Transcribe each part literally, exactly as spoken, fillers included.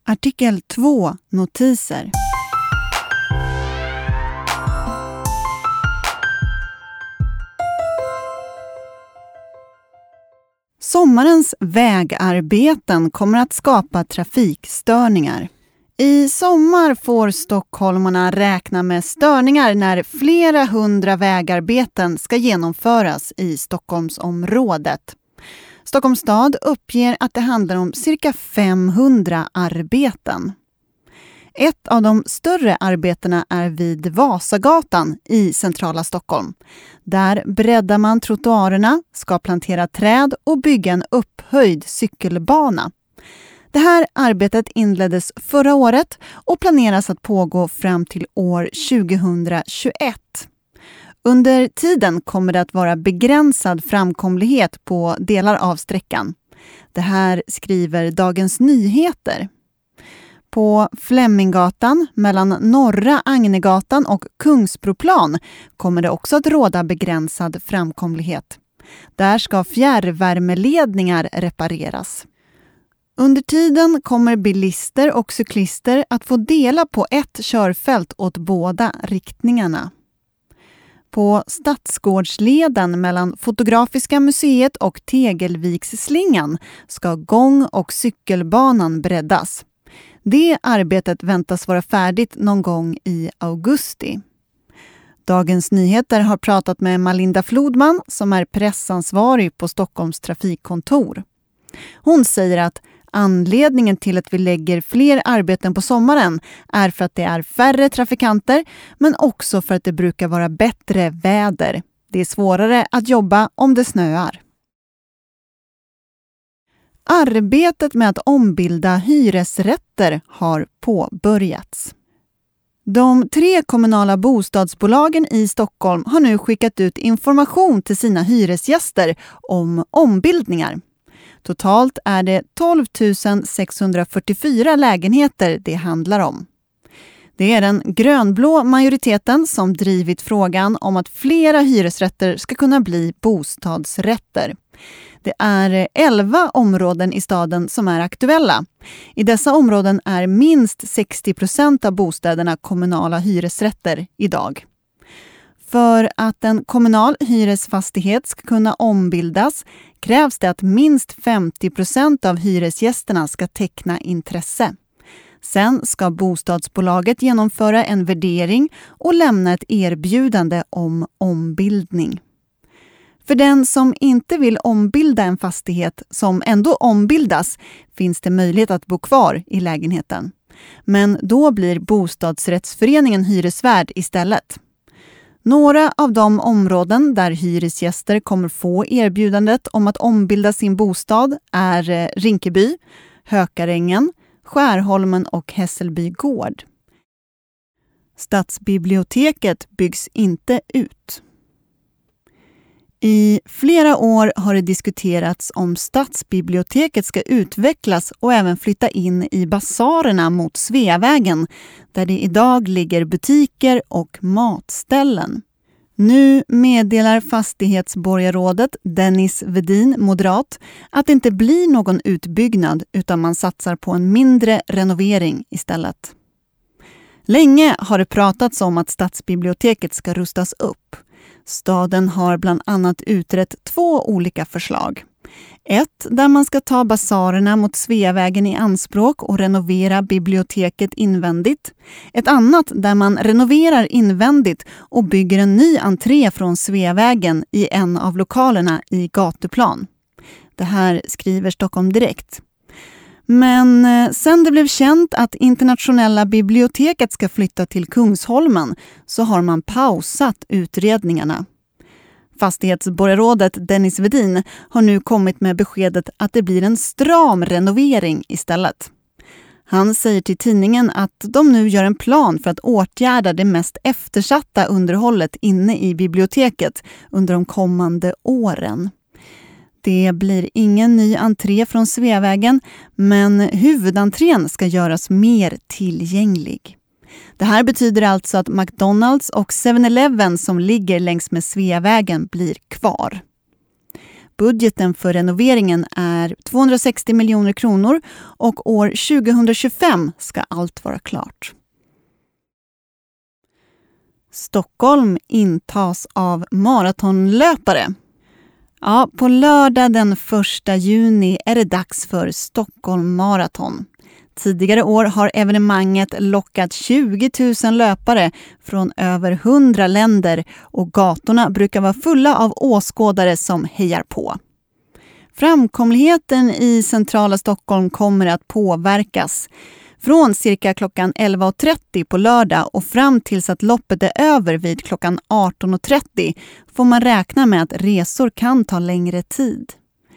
Artikel två. Notiser. Sommarens vägarbeten kommer att skapa trafikstörningar. I sommar får stockholmarna räkna med störningar när flera hundra vägarbeten ska genomföras i Stockholmsområdet. Stockholms stad uppger att det handlar om cirka femhundra arbeten. Ett av de större arbetena är vid Vasagatan i centrala Stockholm. Där breddar man trottoarerna, ska plantera träd och bygga en upphöjd cykelbana. Det här arbetet inleddes förra året och planeras att pågå fram till år tjugohundratjugoett. Under tiden kommer det att vara begränsad framkomlighet på delar av sträckan. Det här skriver Dagens Nyheter. På Fleminggatan mellan Norra Agnegatan och Kungsbroplan kommer det också att råda begränsad framkomlighet. Där ska fjärrvärmeledningar repareras. Under tiden kommer bilister och cyklister att få dela på ett körfält åt båda riktningarna. På Stadsgårdsleden mellan Fotografiska museet och Tegelviksslingan ska gång- och cykelbanan breddas. Det arbetet väntas vara färdigt någon gång i augusti. Dagens Nyheter har pratat med Malinda Flodman som är pressansvarig på Stockholms trafikkontor. Hon säger att anledningen till att vi lägger fler arbeten på sommaren är för att det är färre trafikanter, men också för att det brukar vara bättre väder. Det är svårare att jobba om det snöar. Arbetet med att ombilda hyresrätter har påbörjats. De tre kommunala bostadsbolagen i Stockholm har nu skickat ut information till sina hyresgäster om ombildningar. Totalt är det tolv tusen sexhundrafyrtiofyra lägenheter det handlar om. Det är den grönblå majoriteten som drivit frågan om att flera hyresrätter ska kunna bli bostadsrätter. Det är elva områden i staden som är aktuella. I dessa områden är minst sextio procent av bostäderna kommunala hyresrätter idag. För att en kommunal hyresfastighet ska kunna ombildas krävs det att minst femtio procent av hyresgästerna ska teckna intresse. Sen ska bostadsbolaget genomföra en värdering och lämna ett erbjudande om ombildning. För den som inte vill ombilda en fastighet som ändå ombildas finns det möjlighet att bo kvar i lägenheten. Men då blir bostadsrättsföreningen hyresvärd istället. Några av de områden där hyresgäster kommer få erbjudandet om att ombilda sin bostad är Rinkeby, Hökarängen, Skärholmen och Hässelby gård. Stadsbiblioteket byggs inte ut. I flera år har det diskuterats om Stadsbiblioteket ska utvecklas och även flytta in i basarerna mot Sveavägen, där det idag ligger butiker och matställen. Nu meddelar fastighetsborgarrådet Dennis Vedin, moderat, att det inte blir någon utbyggnad utan man satsar på en mindre renovering istället. Länge har det pratats om att Stadsbiblioteket ska rustas upp. Staden har bland annat utrett två olika förslag. Ett där man ska ta basarerna mot Sveavägen i anspråk och renovera biblioteket invändigt. Ett annat där man renoverar invändigt och bygger en ny entré från Sveavägen i en av lokalerna i gatuplan. Det här skriver Stockholm Direkt. Men sen det blev känt att Internationella biblioteket ska flytta till Kungsholmen så har man pausat utredningarna. Fastighetsborgarrådet Dennis Vedin har nu kommit med beskedet att det blir en stram renovering istället. Han säger till tidningen att de nu gör en plan för att åtgärda det mest eftersatta underhållet inne i biblioteket under de kommande åren. Det blir ingen ny entré från Sveavägen, men huvudentrén ska göras mer tillgänglig. Det här betyder alltså att McDonalds och seven eleven som ligger längs med Sveavägen blir kvar. Budgeten för renoveringen är tvåhundrasextio miljoner kronor och år tjugohundratjugofem ska allt vara klart. Stockholm intas av maratonlöpare. Ja, på lördag den första juni är det dags för Stockholm Marathon. Tidigare år har evenemanget lockat tjugo tusen löpare från över hundra länder och gatorna brukar vara fulla av åskådare som hejar på. Framkomligheten i centrala Stockholm kommer att påverkas. Från cirka klockan elva och trettio på lördag och fram tills att loppet är över vid klockan arton och trettio får man räkna med att resor kan ta längre tid.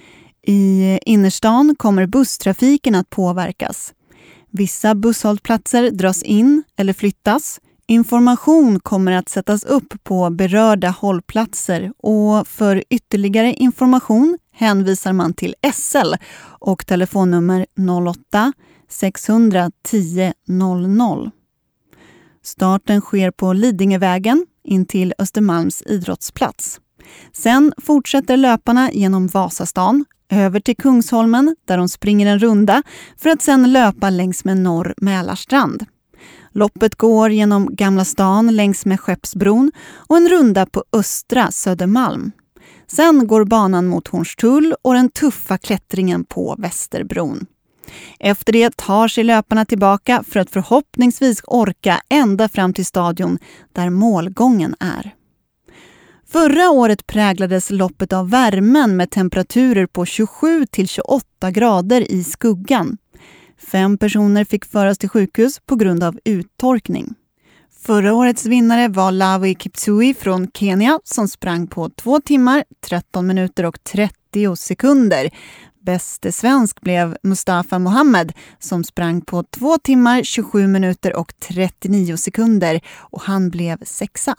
I innerstan kommer busstrafiken att påverkas. Vissa busshållplatser dras in eller flyttas. Information kommer att sättas upp på berörda hållplatser och för ytterligare information hänvisar man till S L och telefonnummer noll åtta sex ett noll tio noll noll. Starten sker på Lidingövägen in till Östermalms idrottsplats. Sen fortsätter löparna genom Vasastan över till Kungsholmen där de springer en runda för att sen löpa längs med Norr Mälarstrand. Loppet går genom Gamla stan längs med Skeppsbron och en runda på Östra Södermalm. Sen går banan mot Hornstull och den tuffa klättringen på Västerbron. Efter det tar sig löparna tillbaka för att förhoppningsvis orka ända fram till stadion där målgången är. Förra året präglades loppet av värmen med temperaturer på tjugosju till tjugoåtta grader i skuggan. Fem personer fick föras till sjukhus på grund av uttorkning. Förra årets vinnare var Lawi Kipsui från Kenya som sprang på två timmar, tretton minuter och trettio sekunder. Bäste svensk blev Mustafa Mohammed som sprang på två timmar, tjugosju minuter och trettionio sekunder och han blev sexa.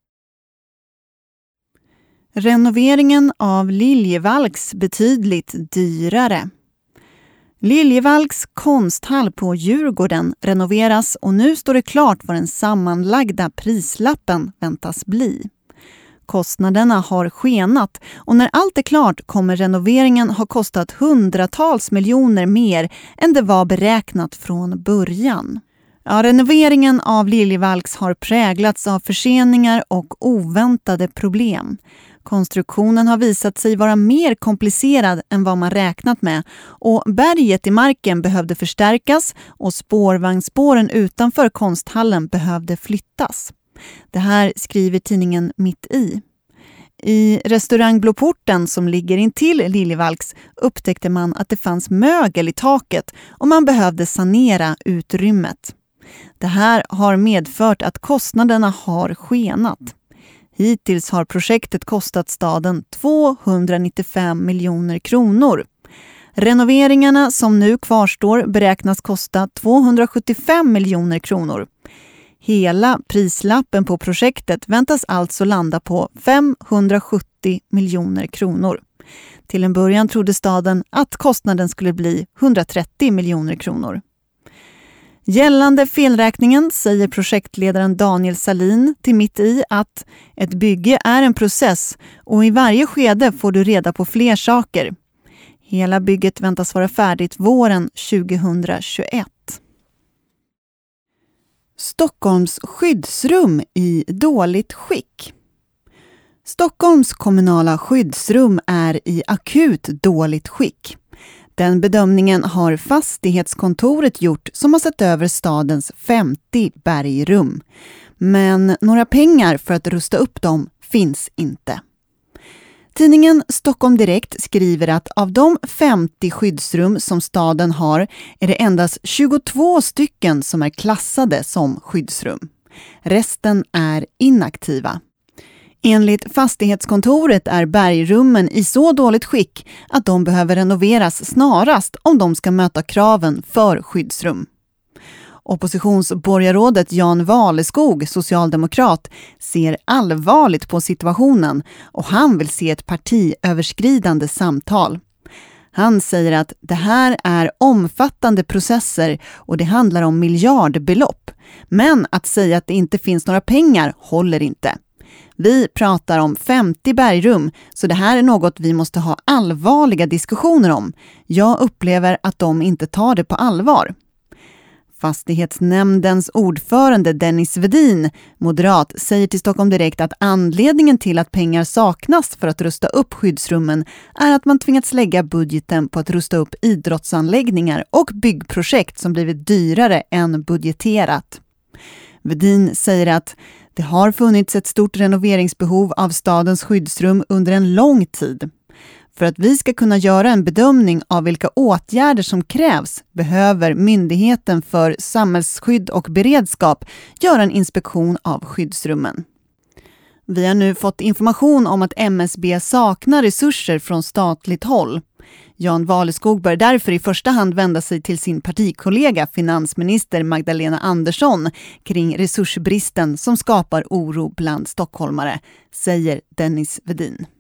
Renoveringen av Liljevalchs betydligt dyrare. Liljevalchs konsthall på Djurgården renoveras och nu står det klart vad den sammanlagda prislappen väntas bli. Kostnaderna har skenat och när allt är klart kommer renoveringen ha kostat hundratals miljoner mer än det var beräknat från början. Ja, renoveringen av Liljevalchs har präglats av förseningar och oväntade problem. Konstruktionen har visat sig vara mer komplicerad än vad man räknat med och berget i marken behövde förstärkas och spårvagnsspåren utanför konsthallen behövde flyttas. Det här skriver tidningen Mitt i. I restaurang Blåporten som ligger intill Liljevalchs upptäckte man att det fanns mögel i taket och man behövde sanera utrymmet. Det här har medfört att kostnaderna har skenat. Hittills har projektet kostat staden tvåhundranittiofem miljoner kronor. Renoveringarna som nu kvarstår beräknas kosta tvåhundrasjuttiofem miljoner kronor. Hela prislappen på projektet väntas alltså landa på femhundrasjuttio miljoner kronor. Till en början trodde staden att kostnaden skulle bli hundratrettio miljoner kronor. Gällande felräkningen säger projektledaren Daniel Salin till Mitt i att ett bygge är en process och i varje skede får du reda på fler saker. Hela bygget väntas vara färdigt våren tjugohundratjugoett. Stockholms skyddsrum i dåligt skick. Stockholms kommunala skyddsrum är i akut dåligt skick. Den bedömningen har fastighetskontoret gjort som har sett över stadens femtio bergrum. Men några pengar för att rusta upp dem finns inte. Tidningen Stockholm Direkt skriver att av de femtio skyddsrum som staden har är det endast tjugotvå stycken som är klassade som skyddsrum. Resten är inaktiva. Enligt fastighetskontoret är bergrummen i så dåligt skick att de behöver renoveras snarast om de ska möta kraven för skyddsrum. Oppositionsborgarrådet Jan Valeskog, socialdemokrat, ser allvarligt på situationen och han vill se ett partiöverskridande samtal. Han säger att det här är omfattande processer och det handlar om miljardbelopp. Men att säga att det inte finns några pengar håller inte. Vi pratar om femtio bergrum, så det här är något vi måste ha allvarliga diskussioner om. Jag upplever att de inte tar det på allvar. Fastighetsnämndens ordförande Dennis Vedin, moderat, säger till Stockholm Direkt att anledningen till att pengar saknas för att rusta upp skyddsrummen är att man tvingats lägga budgeten på att rusta upp idrottsanläggningar och byggprojekt som blivit dyrare än budgeterat. Vedin säger att det har funnits ett stort renoveringsbehov av stadens skyddsrum under en lång tid. För att vi ska kunna göra en bedömning av vilka åtgärder som krävs behöver Myndigheten för samhällsskydd och beredskap göra en inspektion av skyddsrummen. Vi har nu fått information om att M S B saknar resurser från statligt håll. Jan Valeskog bör därför i första hand vända sig till sin partikollega finansminister Magdalena Andersson kring resursbristen som skapar oro bland stockholmare, säger Dennis Vedin.